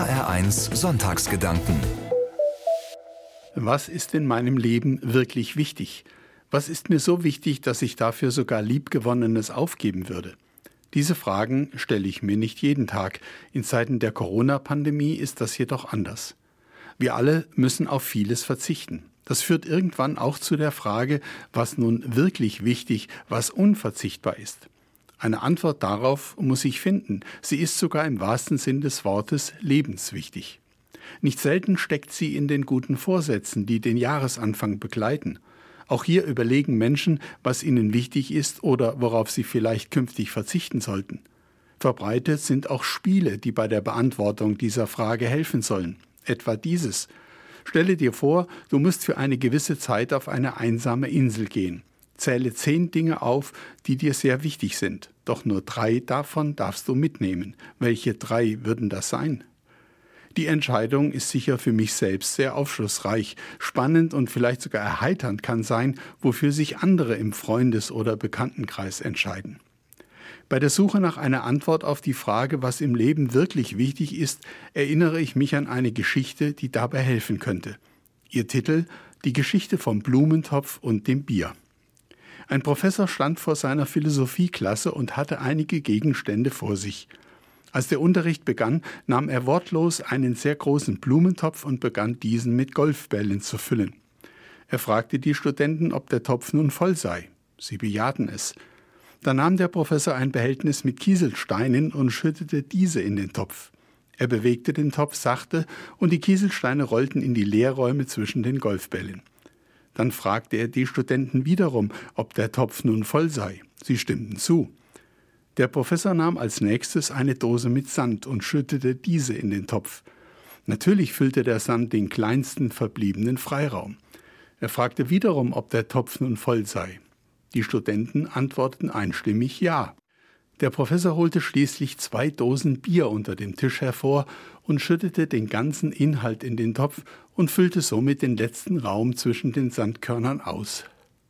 HR1 Sonntagsgedanken. Was ist in meinem Leben wirklich wichtig? Was ist mir so wichtig, dass ich dafür sogar Liebgewonnenes aufgeben würde? Diese Fragen stelle ich mir nicht jeden Tag. In Zeiten der Corona-Pandemie ist das jedoch anders. Wir alle müssen auf vieles verzichten. Das führt irgendwann auch zu der Frage, was nun wirklich wichtig, was unverzichtbar ist. Eine Antwort darauf muss ich finden. Sie ist sogar im wahrsten Sinn des Wortes lebenswichtig. Nicht selten steckt sie in den guten Vorsätzen, die den Jahresanfang begleiten. Auch hier überlegen Menschen, was ihnen wichtig ist oder worauf sie vielleicht künftig verzichten sollten. Verbreitet sind auch Spiele, die bei der Beantwortung dieser Frage helfen sollen. Etwa dieses: Stelle dir vor, du musst für eine gewisse Zeit auf eine einsame Insel gehen. Zähle 10 Dinge auf, die dir sehr wichtig sind. Doch nur 3 davon darfst du mitnehmen. Welche 3 würden das sein? Die Entscheidung ist sicher für mich selbst sehr aufschlussreich. Spannend und vielleicht sogar erheiternd kann sein, wofür sich andere im Freundes- oder Bekanntenkreis entscheiden. Bei der Suche nach einer Antwort auf die Frage, was im Leben wirklich wichtig ist, erinnere ich mich an eine Geschichte, die dabei helfen könnte. Ihr Titel: Die Geschichte vom Blumentopf und dem Bier. Ein Professor stand vor seiner Philosophieklasse und hatte einige Gegenstände vor sich. Als der Unterricht begann, nahm er wortlos einen sehr großen Blumentopf und begann diesen mit Golfbällen zu füllen. Er fragte die Studenten, ob der Topf nun voll sei. Sie bejahten es. Dann nahm der Professor ein Behältnis mit Kieselsteinen und schüttete diese in den Topf. Er bewegte den Topf sachte und die Kieselsteine rollten in die Leerräume zwischen den Golfbällen. Dann fragte er die Studenten wiederum, ob der Topf nun voll sei. Sie stimmten zu. Der Professor nahm als nächstes eine Dose mit Sand und schüttete diese in den Topf. Natürlich füllte der Sand den kleinsten verbliebenen Freiraum. Er fragte wiederum, ob der Topf nun voll sei. Die Studenten antworteten einstimmig ja. Der Professor holte schließlich 2 Dosen Bier unter dem Tisch hervor und schüttete den ganzen Inhalt in den Topf und füllte somit den letzten Raum zwischen den Sandkörnern aus.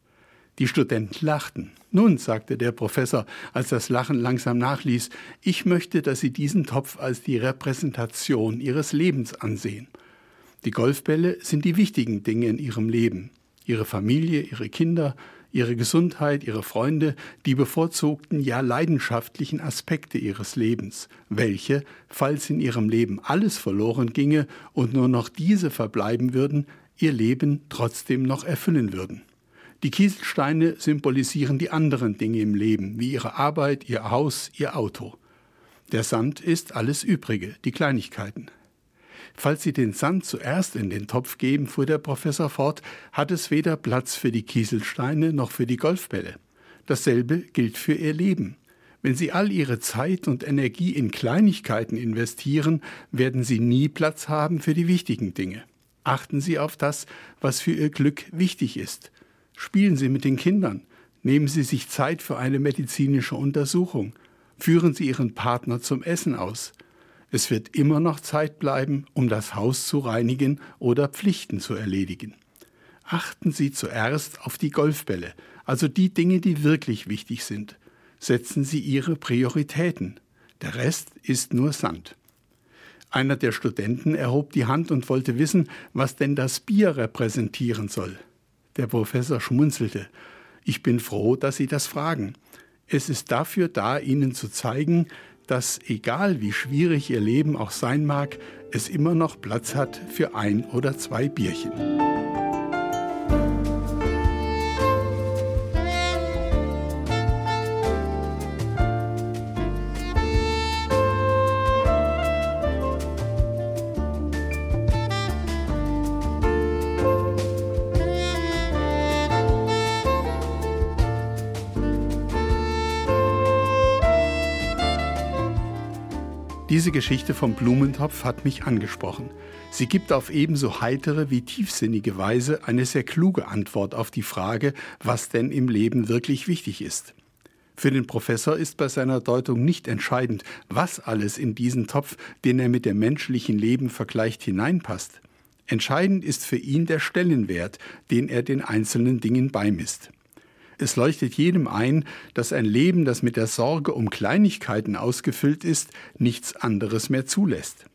Die Studenten lachten. Nun, sagte der Professor, als das Lachen langsam nachließ, ich möchte, dass Sie diesen Topf als die Repräsentation Ihres Lebens ansehen. Die Golfbälle sind die wichtigen Dinge in Ihrem Leben. Ihre Familie, Ihre Kinder, Ihre Gesundheit, Ihre Freunde, die bevorzugten, ja leidenschaftlichen Aspekte Ihres Lebens, welche, falls in Ihrem Leben alles verloren ginge und nur noch diese verbleiben würden, Ihr Leben trotzdem noch erfüllen würden. Die Kieselsteine symbolisieren die anderen Dinge im Leben, wie Ihre Arbeit, Ihr Haus, Ihr Auto. Der Sand ist alles Übrige, die Kleinigkeiten. Falls Sie den Sand zuerst in den Topf geben, fuhr der Professor fort, hat es weder Platz für die Kieselsteine noch für die Golfbälle. Dasselbe gilt für Ihr Leben. Wenn Sie all Ihre Zeit und Energie in Kleinigkeiten investieren, werden Sie nie Platz haben für die wichtigen Dinge. Achten Sie auf das, was für Ihr Glück wichtig ist. Spielen Sie mit den Kindern. Nehmen Sie sich Zeit für eine medizinische Untersuchung. Führen Sie Ihren Partner zum Essen aus. Es wird immer noch Zeit bleiben, um das Haus zu reinigen oder Pflichten zu erledigen. Achten Sie zuerst auf die Golfbälle, also die Dinge, die wirklich wichtig sind. Setzen Sie Ihre Prioritäten. Der Rest ist nur Sand. Einer der Studenten erhob die Hand und wollte wissen, was denn das Bier repräsentieren soll. Der Professor schmunzelte. Ich bin froh, dass Sie das fragen. Es ist dafür da, Ihnen zu zeigen, dass, egal wie schwierig Ihr Leben auch sein mag, es immer noch Platz hat für 1 oder 2 Bierchen. Diese Geschichte vom Blumentopf hat mich angesprochen. Sie gibt auf ebenso heitere wie tiefsinnige Weise eine sehr kluge Antwort auf die Frage, was denn im Leben wirklich wichtig ist. Für den Professor ist bei seiner Deutung nicht entscheidend, was alles in diesen Topf, den er mit dem menschlichen Leben vergleicht, hineinpasst. Entscheidend ist für ihn der Stellenwert, den er den einzelnen Dingen beimisst. Es leuchtet jedem ein, dass ein Leben, das mit der Sorge um Kleinigkeiten ausgefüllt ist, nichts anderes mehr zulässt.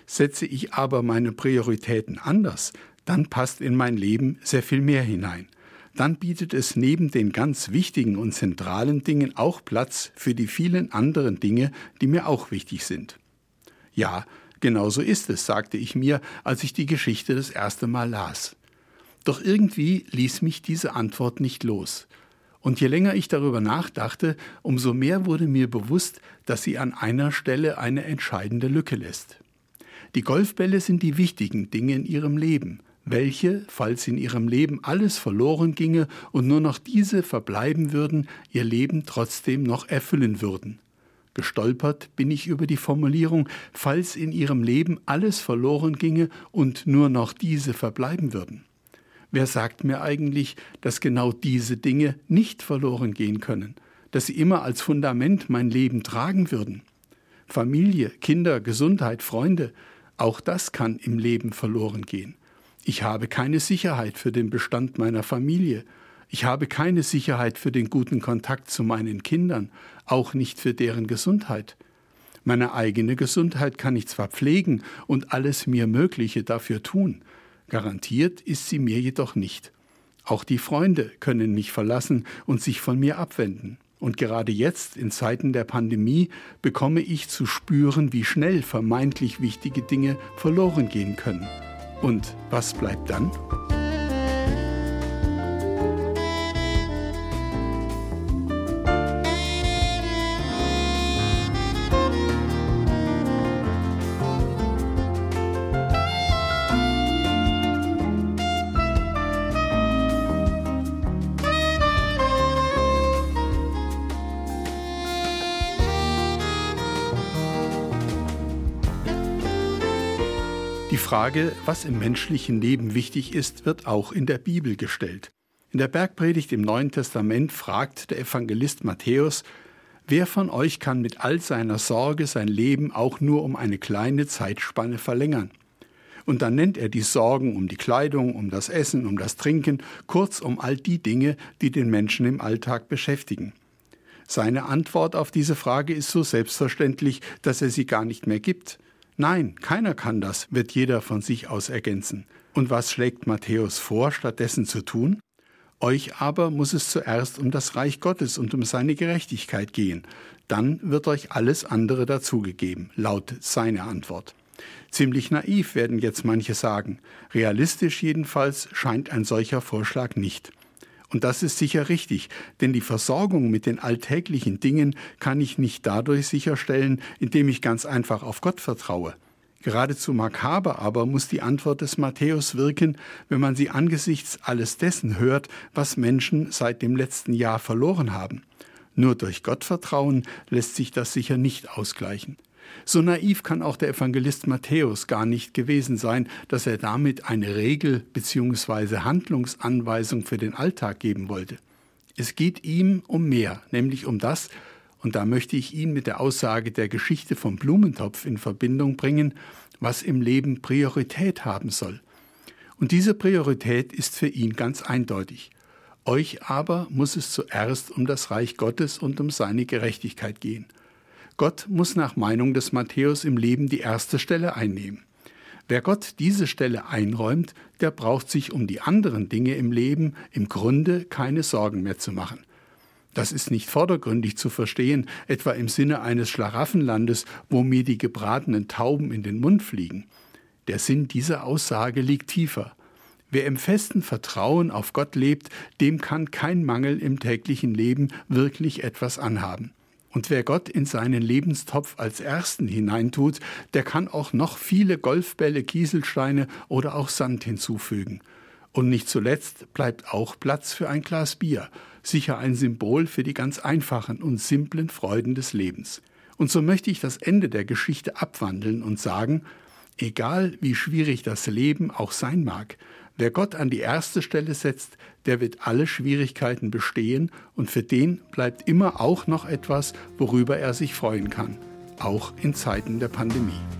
Setze ich aber meine Prioritäten anders, dann passt in mein Leben sehr viel mehr hinein. Dann bietet es neben den ganz wichtigen und zentralen Dingen auch Platz für die vielen anderen Dinge, die mir auch wichtig sind. Ja, genau so ist es, sagte ich mir, als ich die Geschichte das erste Mal las. Doch irgendwie ließ mich diese Antwort nicht los. Und je länger ich darüber nachdachte, umso mehr wurde mir bewusst, dass sie an einer Stelle eine entscheidende Lücke lässt. Die Golfbälle sind die wichtigen Dinge in ihrem Leben, welche, falls in ihrem Leben alles verloren ginge und nur noch diese verbleiben würden, ihr Leben trotzdem noch erfüllen würden. Gestolpert bin ich über die Formulierung, falls in ihrem Leben alles verloren ginge und nur noch diese verbleiben würden. Wer sagt mir eigentlich, dass genau diese Dinge nicht verloren gehen können, dass sie immer als Fundament mein Leben tragen würden? Familie, Kinder, Gesundheit, Freunde, auch das kann im Leben verloren gehen. Ich habe keine Sicherheit für den Bestand meiner Familie. Ich habe keine Sicherheit für den guten Kontakt zu meinen Kindern, auch nicht für deren Gesundheit. Meine eigene Gesundheit kann ich zwar pflegen und alles mir Mögliche dafür tun, garantiert ist sie mir jedoch nicht. Auch die Freunde können mich verlassen und sich von mir abwenden. Und gerade jetzt, in Zeiten der Pandemie, bekomme ich zu spüren, wie schnell vermeintlich wichtige Dinge verloren gehen können. Und was bleibt dann? Die Frage, was im menschlichen Leben wichtig ist, wird auch in der Bibel gestellt. In der Bergpredigt im Neuen Testament fragt der Evangelist Matthäus: Wer von euch kann mit all seiner Sorge sein Leben auch nur um eine kleine Zeitspanne verlängern? Und dann nennt er die Sorgen um die Kleidung, um das Essen, um das Trinken, kurz um all die Dinge, die den Menschen im Alltag beschäftigen. Seine Antwort auf diese Frage ist so selbstverständlich, dass er sie gar nicht mehr gibt. Nein, keiner kann das, wird jeder von sich aus ergänzen. Und was schlägt Matthäus vor, stattdessen zu tun? Euch aber muss es zuerst um das Reich Gottes und um seine Gerechtigkeit gehen. Dann wird euch alles andere dazugegeben, lautet seine Antwort. Ziemlich naiv werden jetzt manche sagen. Realistisch jedenfalls scheint ein solcher Vorschlag nicht. Und das ist sicher richtig, denn die Versorgung mit den alltäglichen Dingen kann ich nicht dadurch sicherstellen, indem ich ganz einfach auf Gott vertraue. Geradezu makaber aber muss die Antwort des Matthäus wirken, wenn man sie angesichts alles dessen hört, was Menschen seit dem letzten Jahr verloren haben. Nur durch Gottvertrauen lässt sich das sicher nicht ausgleichen. So naiv kann auch der Evangelist Matthäus gar nicht gewesen sein, dass er damit eine Regel bzw. Handlungsanweisung für den Alltag geben wollte. Es geht ihm um mehr, nämlich um das, und da möchte ich ihn mit der Aussage der Geschichte vom Blumentopf in Verbindung bringen, was im Leben Priorität haben soll. Und diese Priorität ist für ihn ganz eindeutig. Euch aber muss es zuerst um das Reich Gottes und um seine Gerechtigkeit gehen. Gott muss nach Meinung des Matthäus im Leben die erste Stelle einnehmen. Wer Gott diese Stelle einräumt, der braucht sich um die anderen Dinge im Leben im Grunde keine Sorgen mehr zu machen. Das ist nicht vordergründig zu verstehen, etwa im Sinne eines Schlaraffenlandes, wo mir die gebratenen Tauben in den Mund fliegen. Der Sinn dieser Aussage liegt tiefer. Wer im festen Vertrauen auf Gott lebt, dem kann kein Mangel im täglichen Leben wirklich etwas anhaben. Und wer Gott in seinen Lebenstopf als Ersten hineintut, der kann auch noch viele Golfbälle, Kieselsteine oder auch Sand hinzufügen. Und nicht zuletzt bleibt auch Platz für ein Glas Bier, sicher ein Symbol für die ganz einfachen und simplen Freuden des Lebens. Und so möchte ich das Ende der Geschichte abwandeln und sagen: Egal wie schwierig das Leben auch sein mag, wer Gott an die erste Stelle setzt, der wird alle Schwierigkeiten bestehen und für den bleibt immer auch noch etwas, worüber er sich freuen kann, auch in Zeiten der Pandemie.